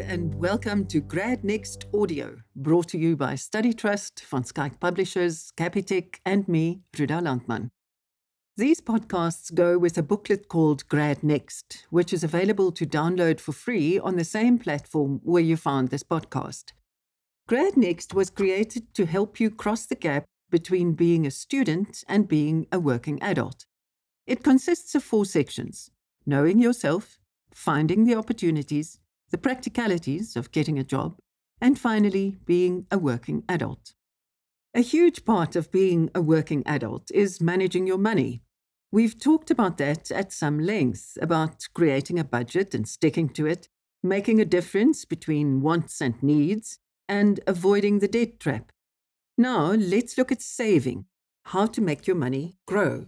and welcome to Grad Next Audio, brought to you by Study Trust, Van Skyk Publishers, Capitec, and me, Ruda Landman. These podcasts go with a booklet called Grad Next, which is available to download for free on the same platform where you found this podcast. Grad Next was created to help you cross the gap between being a student and being a working adult. It consists of 4 sections: knowing yourself, finding the opportunities, the practicalities of getting a job, and finally, being a working adult. A huge part of being a working adult is managing your money. We've talked about that at some length, about creating a budget and sticking to it, making a difference between wants and needs, and avoiding the debt trap. Now, let's look at saving, how to make your money grow.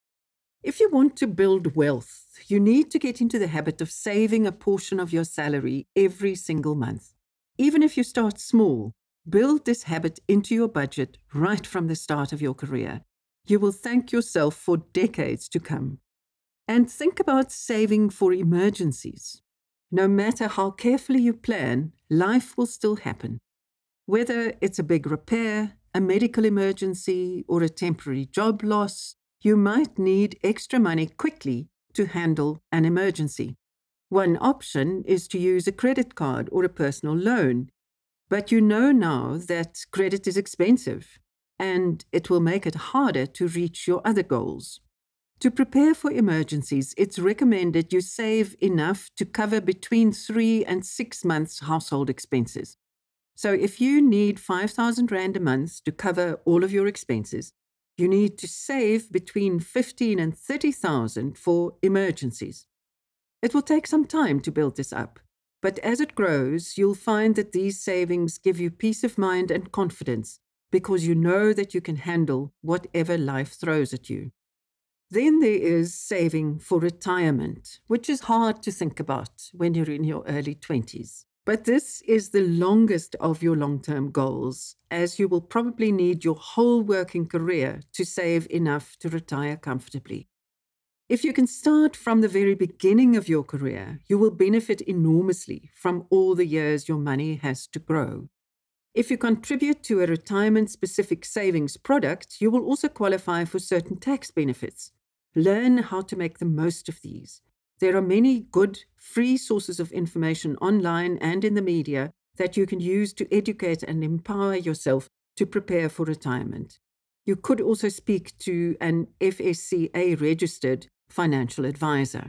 If you want to build wealth, you need to get into the habit of saving a portion of your salary every single month. Even if you start small, build this habit into your budget right from the start of your career. You will thank yourself for decades to come. And think about saving for emergencies. No matter how carefully you plan, life will still happen. Whether it's a big repair, a medical emergency, or a temporary job loss, you might need extra money quickly to handle an emergency. One option is to use a credit card or a personal loan, but you know now that credit is expensive and it will make it harder to reach your other goals. To prepare for emergencies, it's recommended you save enough to cover between 3 and 6 months' household expenses. So if you need 5,000 Rand a month to cover all of your expenses, you need to save between 15 and 30,000 for emergencies. It will take some time to build this up, but as it grows, you'll find that these savings give you peace of mind and confidence because you know that you can handle whatever life throws at you. Then there is saving for retirement, which is hard to think about when you're in your early 20s. But this is the longest of your long-term goals, as you will probably need your whole working career to save enough to retire comfortably. If you can start from the very beginning of your career, you will benefit enormously from all the years your money has to grow. If you contribute to a retirement-specific savings product, you will also qualify for certain tax benefits. Learn how to make the most of these. There are many good, free sources of information online and in the media that you can use to educate and empower yourself to prepare for retirement. You could also speak to an FSCA-registered financial advisor.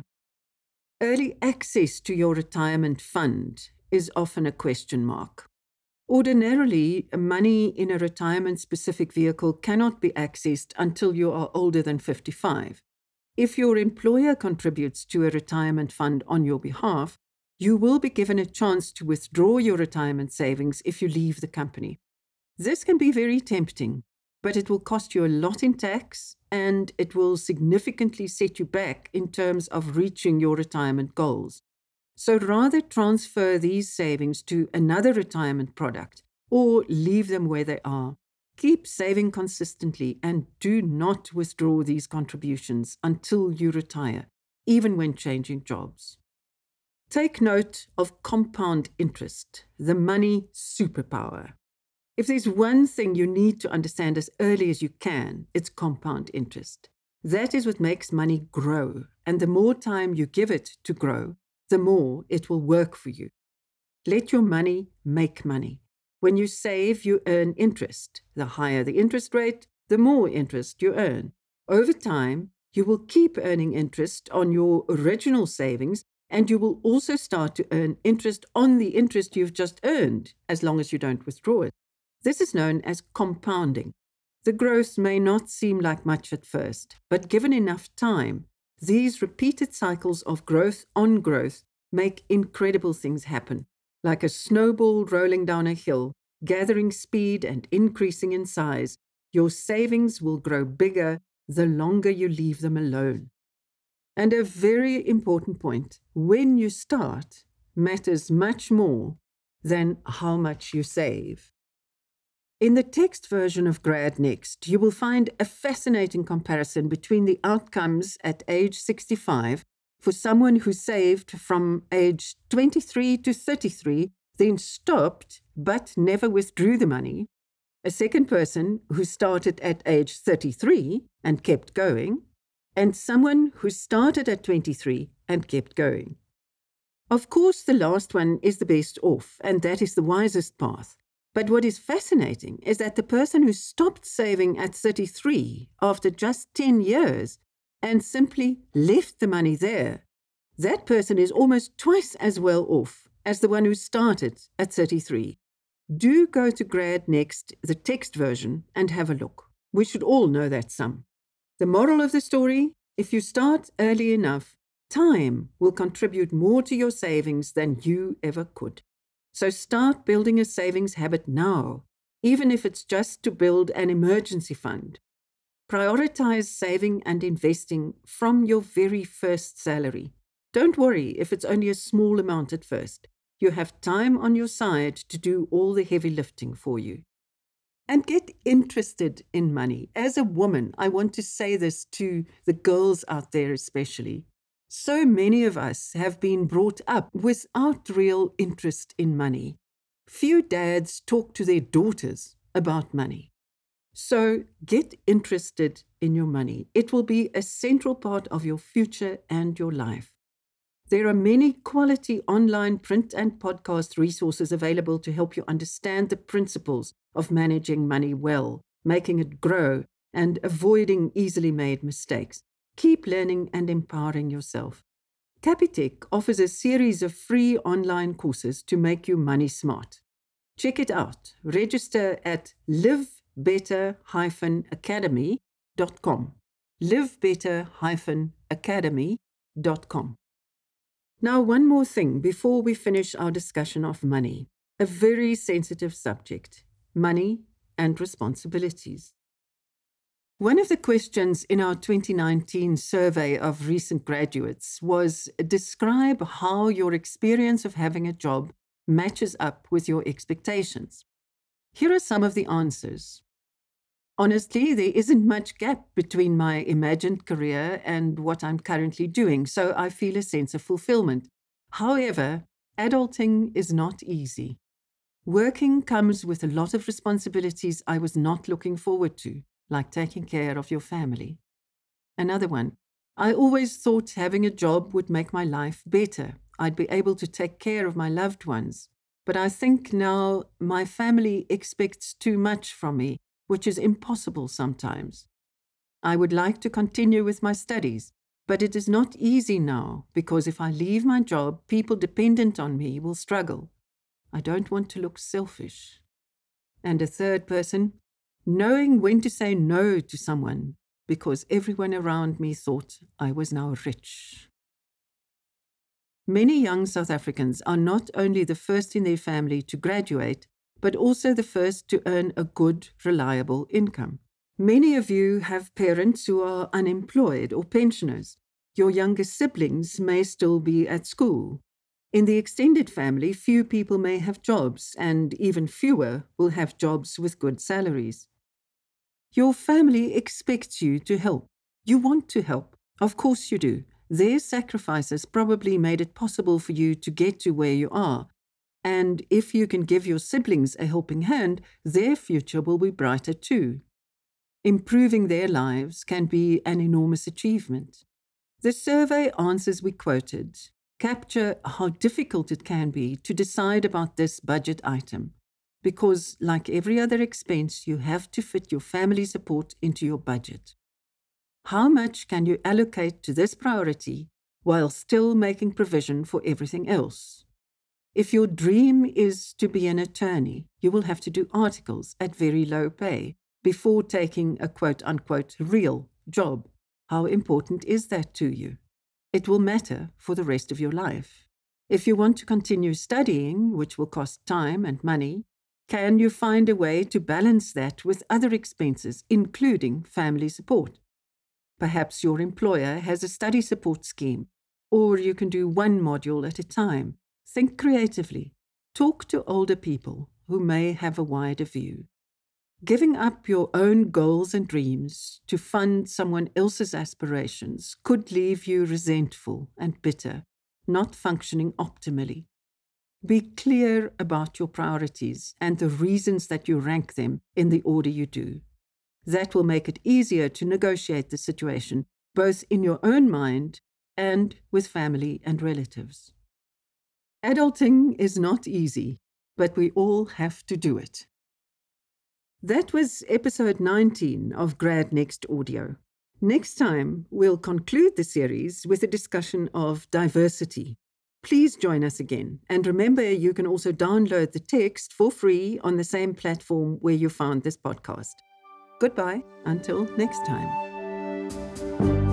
Early access to your retirement fund is often a question mark. Ordinarily, money in a retirement-specific vehicle cannot be accessed until you are older than 55. If your employer contributes to a retirement fund on your behalf, you will be given a chance to withdraw your retirement savings if you leave the company. This can be very tempting, but it will cost you a lot in tax and it will significantly set you back in terms of reaching your retirement goals. So rather transfer these savings to another retirement product or leave them where they are. Keep saving consistently and do not withdraw these contributions until you retire, even when changing jobs. Take note of compound interest, the money superpower. If there's one thing you need to understand as early as you can, it's compound interest. That is what makes money grow, and the more time you give it to grow, the more it will work for you. Let your money make money. When you save, you earn interest. The higher the interest rate, the more interest you earn. Over time, you will keep earning interest on your original savings, and you will also start to earn interest on the interest you've just earned, as long as you don't withdraw it. This is known as compounding. The growth may not seem like much at first, but given enough time, these repeated cycles of growth on growth make incredible things happen. Like a snowball rolling down a hill, gathering speed and increasing in size, your savings will grow bigger the longer you leave them alone. And a very important point, when you start, matters much more than how much you save. In the text version of Grad Next, you will find a fascinating comparison between the outcomes at age 65 for someone who saved from age 23 to 33 then stopped but never withdrew the money, a second person who started at age 33 and kept going, and someone who started at 23 and kept going. Of course, the last one is the best off, and that is the wisest path. But what is fascinating is that the person who stopped saving at 33 after just 10 years and simply left the money there, that person is almost twice as well off as the one who started at 33. Do go to GradNext, the text version, and have a look. We should all know that sum. The moral of the story, if you start early enough, time will contribute more to your savings than you ever could. So start building a savings habit now, even if it's just to build an emergency fund. Prioritize saving and investing from your very first salary. Don't worry if it's only a small amount at first. You have time on your side to do all the heavy lifting for you. And get interested in money. As a woman, I want to say this to the girls out there especially. So many of us have been brought up without real interest in money. Few dads talk to their daughters about money. So get interested in your money. It will be a central part of your future and your life. There are many quality online print and podcast resources available to help you understand the principles of managing money well, making it grow, and avoiding easily made mistakes. Keep learning and empowering yourself. Capitec offers a series of free online courses to make you money smart. Check it out. Register at livebetter-academy.com. livebetter-academy.com. Now, one more thing before we finish our discussion of money. A very sensitive subject: money and responsibilities. One of the questions in our 2019 survey of recent graduates was, describe how your experience of having a job matches up with your expectations. Here are some of the answers. Honestly, there isn't much gap between my imagined career and what I'm currently doing, so I feel a sense of fulfillment. However, adulting is not easy. Working comes with a lot of responsibilities I was not looking forward to, like taking care of your family. Another one, I always thought having a job would make my life better. I'd be able to take care of my loved ones. But I think now my family expects too much from me, which is impossible sometimes. I would like to continue with my studies, but it is not easy now because if I leave my job, people dependent on me will struggle. I don't want to look selfish. And a third person, knowing when to say no to someone because everyone around me thought I was now rich. Many young South Africans are not only the first in their family to graduate, but also the first to earn a good, reliable income. Many of you have parents who are unemployed or pensioners. Your younger siblings may still be at school. In the extended family, few people may have jobs, and even fewer will have jobs with good salaries. Your family expects you to help. You want to help. Of course you do. Their sacrifices probably made it possible for you to get to where you are. And if you can give your siblings a helping hand, their future will be brighter too. Improving their lives can be an enormous achievement. The survey answers we quoted capture how difficult it can be to decide about this budget item, because, like every other expense, you have to fit your family support into your budget. How much can you allocate to this priority while still making provision for everything else? If your dream is to be an attorney, you will have to do articles at very low pay before taking a quote-unquote real job. How important is that to you? It will matter for the rest of your life. If you want to continue studying, which will cost time and money, can you find a way to balance that with other expenses, including family support? Perhaps your employer has a study support scheme, or you can do one module at a time. Think creatively. Talk to older people who may have a wider view. Giving up your own goals and dreams to fund someone else's aspirations could leave you resentful and bitter, not functioning optimally. Be clear about your priorities and the reasons that you rank them in the order you do. That will make it easier to negotiate the situation, both in your own mind and with family and relatives. Adulting is not easy, but we all have to do it. That was episode 19 of Grad Next Audio. Next time, we'll conclude the series with a discussion of diversity. Please join us again. And remember, you can also download the text for free on the same platform where you found this podcast. Goodbye until next time.